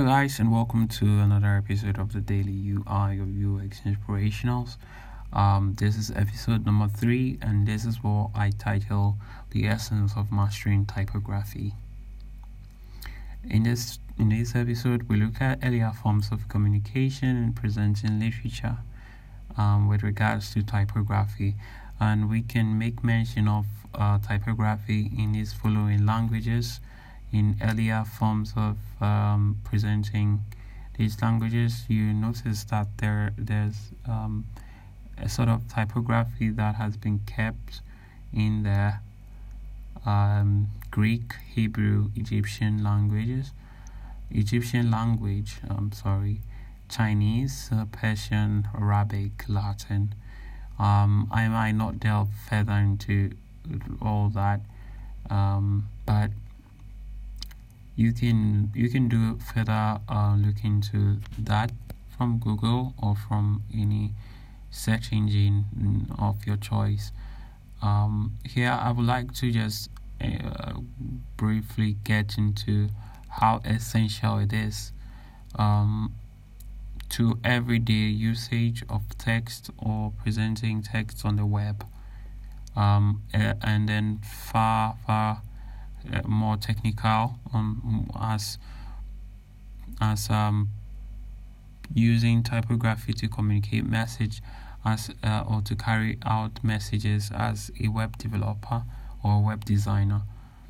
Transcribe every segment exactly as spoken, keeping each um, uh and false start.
guys, and welcome to another episode of the Daily U I or U X Inspirationals. Um, this is episode number three, and this is what I title "The Essence of Mastering Typography." In this in this episode, we look at earlier forms of communication and presenting literature um, with regards to typography, and we can make mention of uh, typography in these following languages. In earlier forms of um, presenting these languages, you notice that there there's um, a sort of typography that has been kept in the um, Greek, Hebrew, Egyptian languages, Egyptian language, I'm sorry, Chinese, uh, Persian, Arabic, Latin. Um, I might not delve further into all that, um, but You can you can do further uh, look into that from Google or from any search engine of your choice. Um, here, I would like to just uh, briefly get into how essential it is um, to everyday usage of text or presenting text on the web, um, and then far far. Uh, more technical um, as as um using typography to communicate message as uh, or to carry out messages as a web developer or a web designer,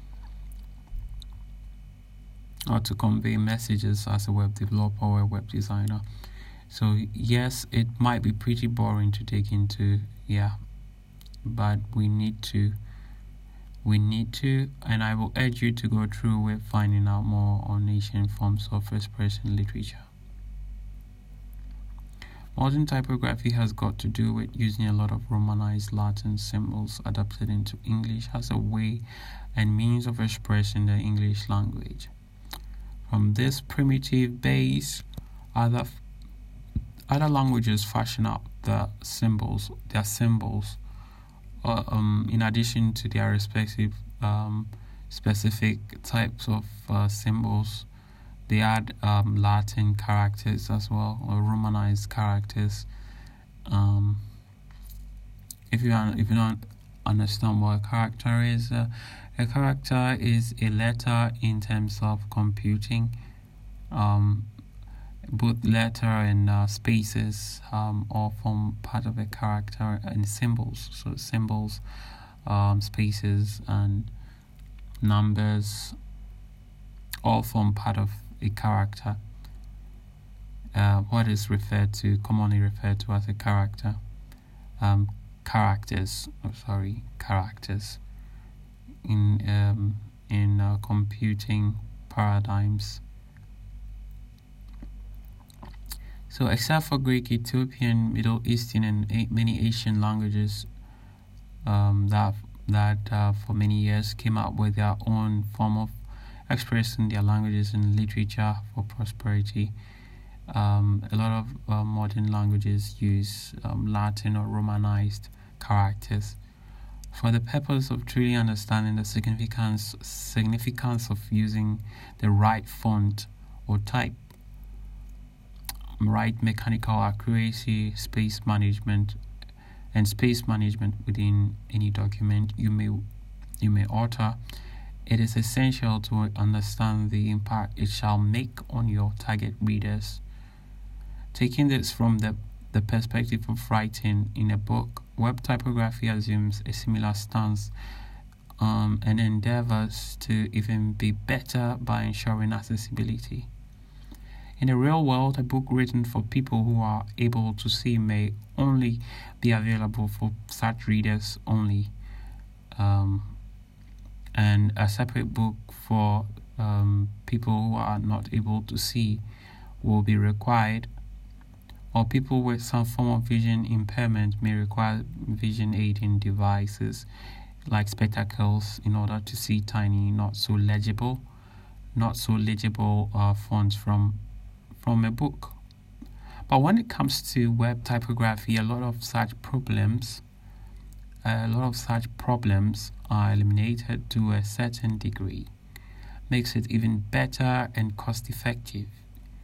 or to convey messages as a web developer or a web designer. So yes, it might be pretty boring to take into, yeah, but we need to We need to, and I will urge you to go through with finding out more on ancient forms of expressing literature. Modern typography has got to do with using a lot of Romanized Latin symbols adapted into English as a way and means of expressing the English language. From this primitive base, other other languages fashion out the symbols, their symbols. Uh, um, in addition to their respective um, specific types of uh, symbols, they add um, Latin characters as well, or Romanized characters. Um, if you un- if you don't understand what a character is, uh, a character is a letter in terms of computing. Um, both letter and uh, spaces um, all form part of a character, and symbols. So symbols, um, spaces, and numbers all form part of a character. Uh, what is referred to, commonly referred to as a character. Um, characters, oh, sorry, characters in um, in uh, computing paradigms. So, except for Greek, Ethiopian, Middle Eastern, and a- many Asian languages um, that that uh, for many years came up with their own form of expressing their languages in literature for prosperity, um, a lot of uh, modern languages use um, Latin or Romanized characters for the purpose of truly understanding the significance significance of using the right font or type. Right mechanical accuracy, space management, and space management within any document you may you may author. It is essential to understand the impact it shall make on your target readers. Taking this from the, the perspective of writing in a book, web typography assumes a similar stance um, and endeavors to even be better by ensuring accessibility. In the real world, a book written for people who are able to see may only be available for such readers only, um, and a separate book for um, people who are not able to see will be required, or people with some form of vision impairment may require vision aiding devices like spectacles in order to see tiny, not so legible, not so legible uh, fonts from from a book. But when it comes to web typography, a lot of such problems, a lot of such problems are eliminated to a certain degree, makes it even better and cost effective.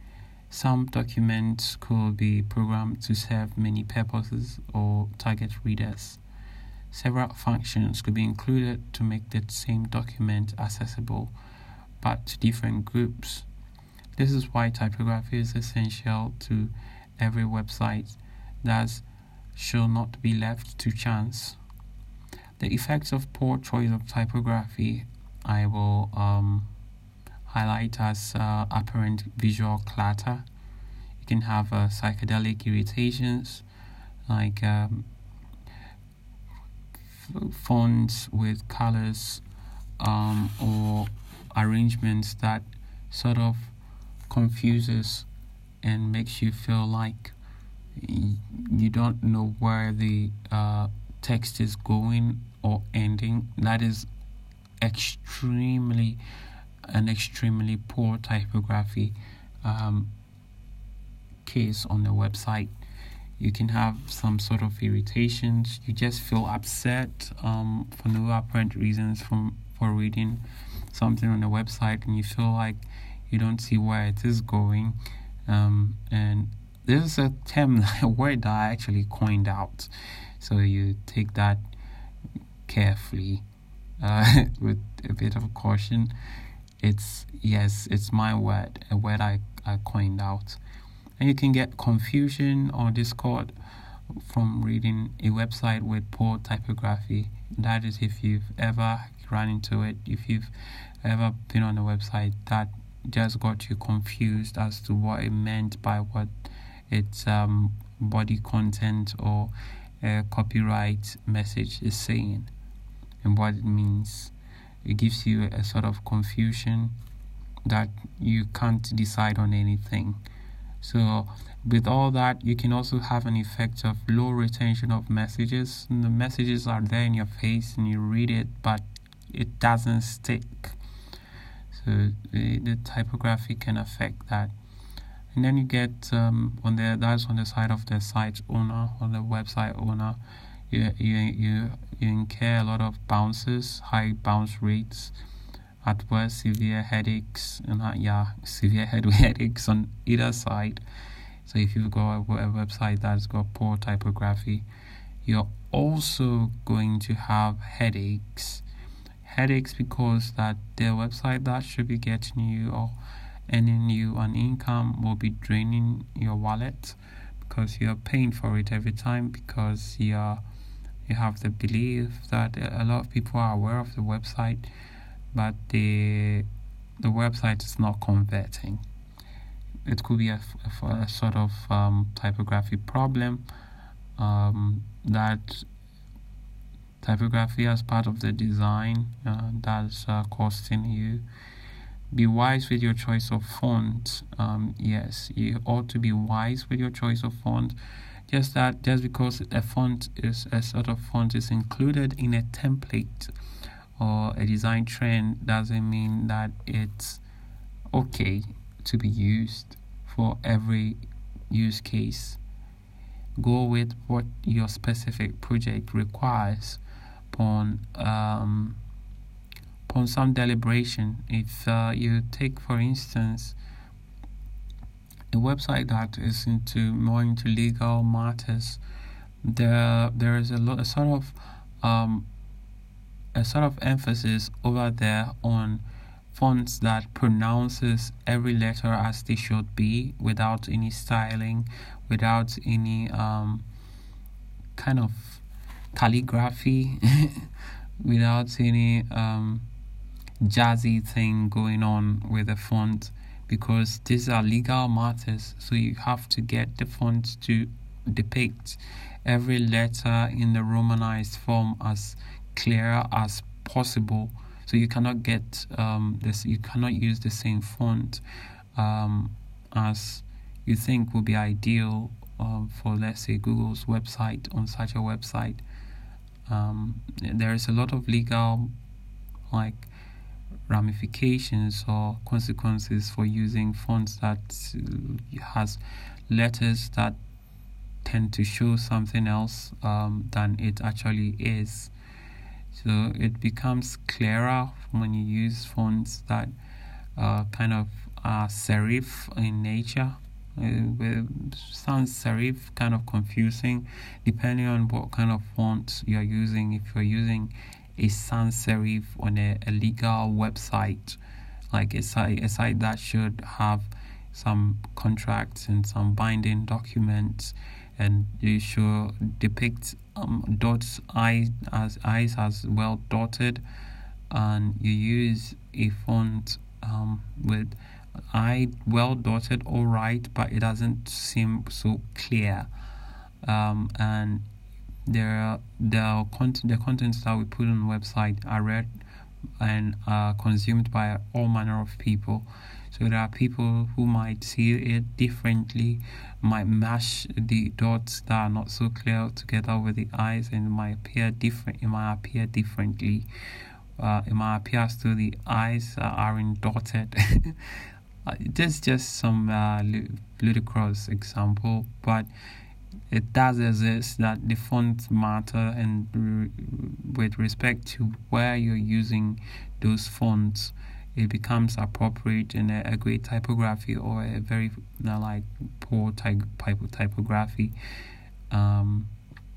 Some documents could be programmed to serve many purposes or target readers. Several functions could be included to make the same document accessible, but to different groups. This is why typography is essential to every website, thus should not be left to chance. The effects of poor choice of typography I will um, highlight as uh, apparent visual clutter. You can have uh, psychedelic irritations like um, f- fonts with colors um, or arrangements that sort of confuses and makes you feel like you don't know where the uh, text is going or ending. That is extremely an extremely poor typography um, case on the website. You can have some sort of irritations. You just feel upset um, for no apparent reasons from for reading something on the website, and you feel like you don't see where it is going. Um, and this is a term, a word that I actually coined out. So you take that carefully uh, with a bit of caution. It's, yes, it's my word, a word I, I coined out. And you can get confusion or discord from reading a website with poor typography. That is if you've ever run into it, if you've ever been on a website that just got you confused as to what it meant by what its um, body content or uh, copyright message is saying and what it means. It gives you a sort of confusion that you can't decide on anything. So with all that, you can also have an effect of low retention of messages. And the messages are there in your face and you read it, but it doesn't stick. So the, the typography can affect that. And then you get um, on the that's on the side of the site owner or the website owner. You you you you incur a lot of bounces, high bounce rates, at worst severe headaches, and uh, yeah, severe head headaches on either side. So if you've got a, a website that's got poor typography, you're also going to have headaches. Headaches because that the website that should be getting you or earning you an income will be draining your wallet because you're paying for it every time, because you're you have the belief that a lot of people are aware of the website, but the the website is not converting. It could be a, a, a sort of um, typography problem um, that typography as part of the design uh, that's uh, costing you. Be wise with your choice of font. Um, yes, you ought to be wise with your choice of font. Just that, just because a font is a sort of font is included in a template or a design trend doesn't mean that it's okay to be used for every use case. Go with what your specific project requires upon um, upon some deliberation. If uh, you take, for instance, a website that is into more into legal matters, there there is a lot a sort of um, a sort of emphasis over there on fonts that pronounces every letter as they should be, without any styling, without any um, kind of calligraphy, without any um, jazzy thing going on with the font, because these are legal matters. So you have to get the font to depict every letter in the Romanized form as clear as possible. So you cannot get um, this. You cannot use the same font um, as you think would be ideal uh, for, let's say, Google's website. On such a website, um, there is a lot of legal, like, ramifications or consequences for using fonts that uh, has letters that tend to show something else um, than it actually is. So it becomes clearer when you use fonts that uh, kind of are serif in nature, It sans serif, kind of confusing depending on what kind of font you're using. If you're using a sans serif on a, a legal website, like a site, a site that should have some contracts and some binding documents, and you should depict um, dots eyes as eyes as well dotted, and you use a font um, with I well dotted, all right, but it doesn't seem so clear. Um, and there are the content, the contents that we put on the website are read and are consumed by all manner of people. So there are people who might see it differently, might mash the dots that are not so clear together with the eyes, and it might appear different. It might appear differently. Uh, it might appear as though the eyes uh, aren't dotted. This is just some uh, ludicrous example, but it does exist that the fonts matter, and re- with respect to where you're using those fonts, it becomes appropriate in a, a great typography or a very uh, like poor type typography. Um,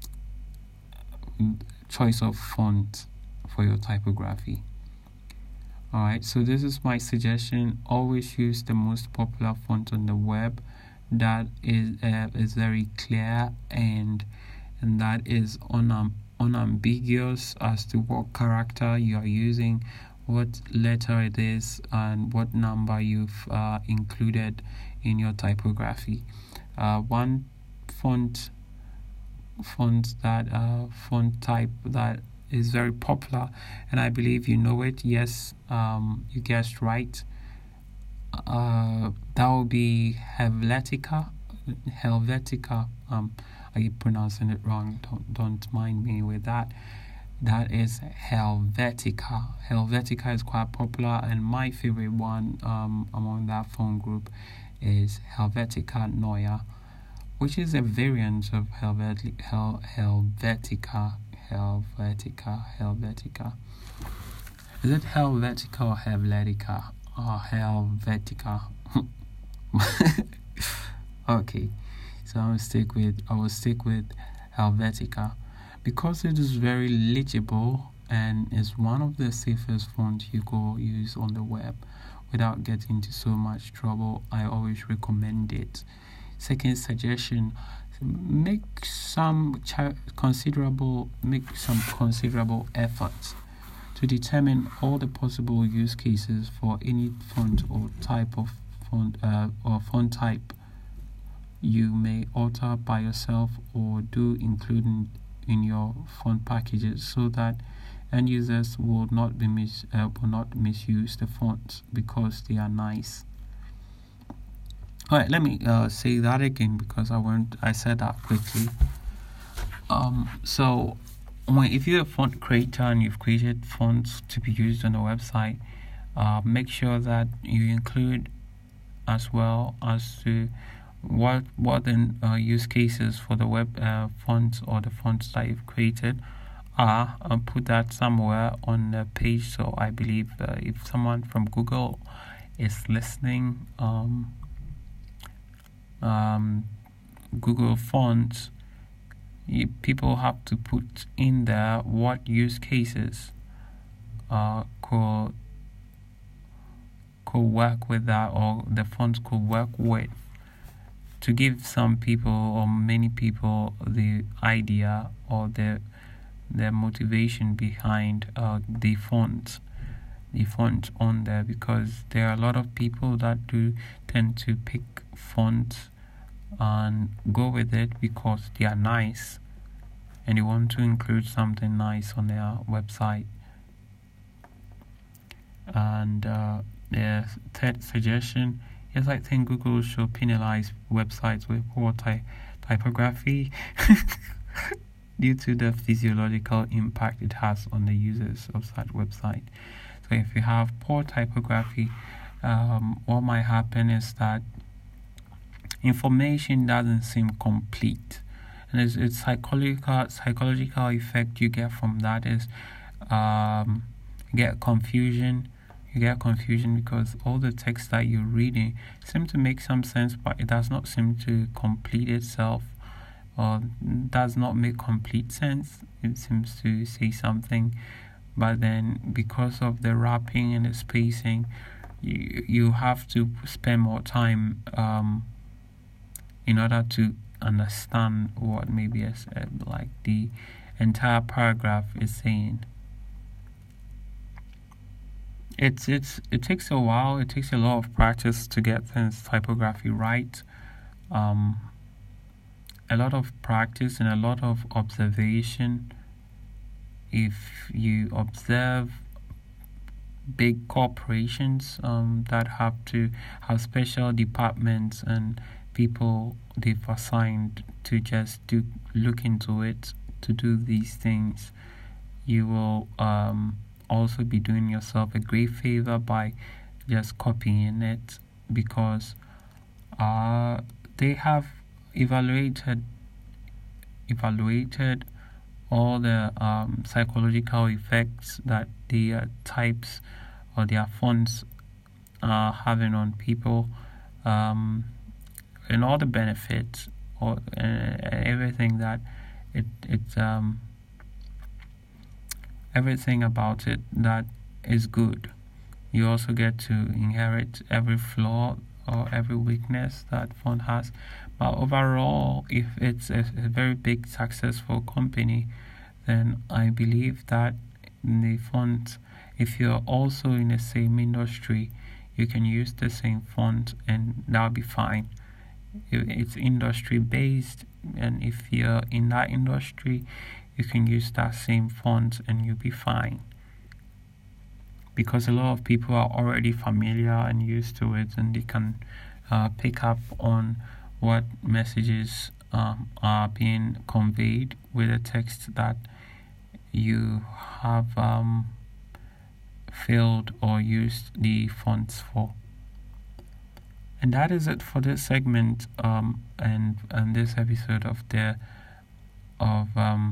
choice of font for your typography. Alright, so this is my suggestion. Always use the most popular font on the web that is uh, is very clear and and that is unam- unambiguous as to what character you are using, what letter it is, and what number you've uh, included in your typography. Uh, one font font that uh, font type that is very popular, and I believe you know it. Yes, um, you guessed right. Uh, that will be Helvetica. Helvetica. Um, I keep pronouncing it wrong. Don't don't mind me with that. That is Helvetica. Helvetica is quite popular, and my favorite one um among that phone group is Helvetica Neue, which is a variant of Helvet- Hel- Helvetica. Helvetica, Helvetica. Is it Helvetica or Helvetica? Oh, Helvetica. Okay, so I will stick with I will stick with Helvetica because it is very legible and is one of the safest fonts you go use on the web without getting into so much trouble. I always recommend it. Second suggestion: make some ch- considerable make some considerable efforts to determine all the possible use cases for any font or type of font uh, or font type you may alter by yourself or do include in, in your font packages, so that end users will not be mis- uh, will not misuse the fonts because they are nice. All right, let me uh, say that again because I went. I said that quickly. Um, so when if you're a font creator and you've created fonts to be used on a website, uh, make sure that you include as well as to what what the uh, use cases for the web uh, fonts or the fonts that you've created are, and put that somewhere on the page. So I believe uh, if someone from Google is listening, um. Um, Google Fonts, you, people have to put in there what use cases uh, could could work with that, or the fonts could work with, to give some people or many people the idea or the the motivation behind uh, the font the font on there, because there are a lot of people that do tend to pick fonts and go with it because they are nice and they want to include something nice on their website. And uh, the third suggestion is, I think Google should penalize websites with poor ty- typography due to the physiological impact it has on the users of such website. So if you have poor typography, um, what might happen is that information doesn't seem complete, and it's, it's psychological psychological effect you get from that is um, you get confusion, you get confusion because all the text that you're reading seem to make some sense, but it does not seem to complete itself, or does not make complete sense. It seems to say something, but then because of the wrapping and the spacing, you, you have to spend more time um, in order to understand what maybe as, uh, like the entire paragraph is saying. It's it's it takes a while. It takes a lot of practice to get things typography right. Um, a lot of practice and a lot of observation. If you observe big corporations um, that have to have special departments and people they've assigned to just do look into it to do these things, you will um, also be doing yourself a great favor by just copying it, because uh, they have evaluated evaluated all the um, psychological effects that their types or their fonts are having on people, um, and all the benefits or uh, everything that it it's um everything about it that is good. You also get to inherit every flaw or every weakness that font has. But overall, if it's a, a very big successful company, then I believe that the font, if you're also in the same industry, you can use the same font and that'll be fine. It's industry based, and if you're in that industry, you can use that same font and you'll be fine, because a lot of people are already familiar and used to it, and they can uh, pick up on what messages um, are being conveyed with the text that you have um, filled or used the fonts for. And that is it for this segment um, and and this episode of the of um,